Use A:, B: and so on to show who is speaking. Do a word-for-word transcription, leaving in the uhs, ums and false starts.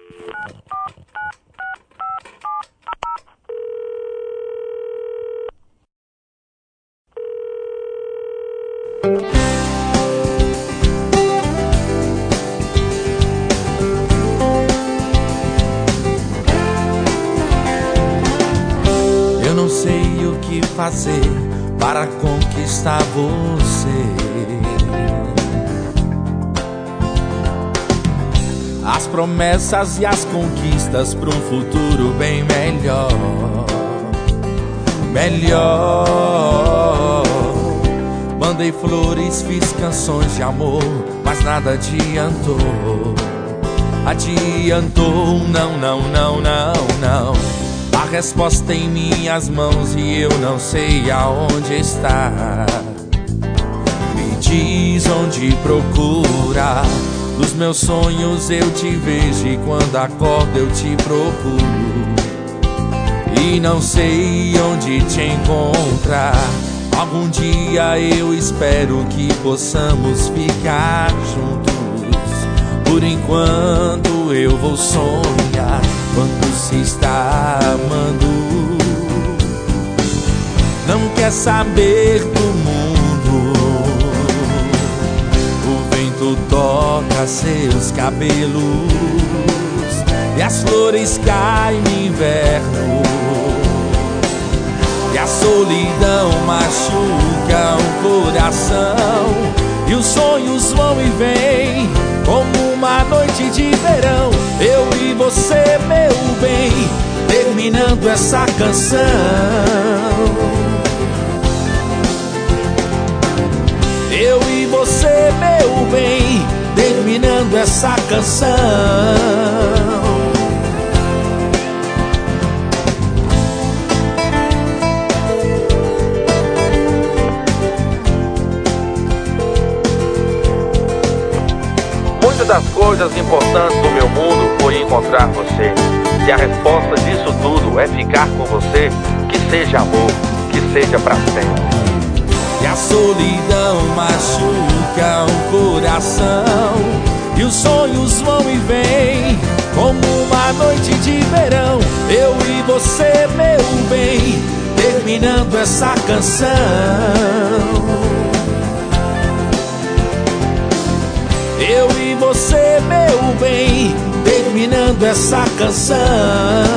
A: Eu não sei o que fazer para conquistar você. As promessas e as conquistas para um futuro bem melhor. Melhor. Mandei flores, fiz canções de amor, mas nada adiantou. Adiantou, não, não, não, não, não. A resposta em minhas mãos e eu não sei aonde está. Me diz onde procurar. Nos meus sonhos eu te vejo e quando acordo eu te procuro. E não sei onde te encontrar. Algum dia eu espero que possamos ficar juntos. Por enquanto eu vou sonhar quando se está amando. Não quer saber do mundo. O vento toca seus cabelos e as flores caem no inverno. E a solidão machuca o coração. E os sonhos vão e vêm como uma noite de verão. Eu e você, meu bem, terminando essa canção. Eu e você, meu bem, terminando essa canção.
B: Muitas das coisas importantes do meu mundo foi encontrar você. Se a resposta disso tudo é ficar com você, que seja amor, que seja pra sempre.
A: E a solidão machuca o coração. E os sonhos vão e vêm como uma noite de verão. Eu e você, meu bem, terminando essa canção. Eu e você, meu bem, terminando essa canção.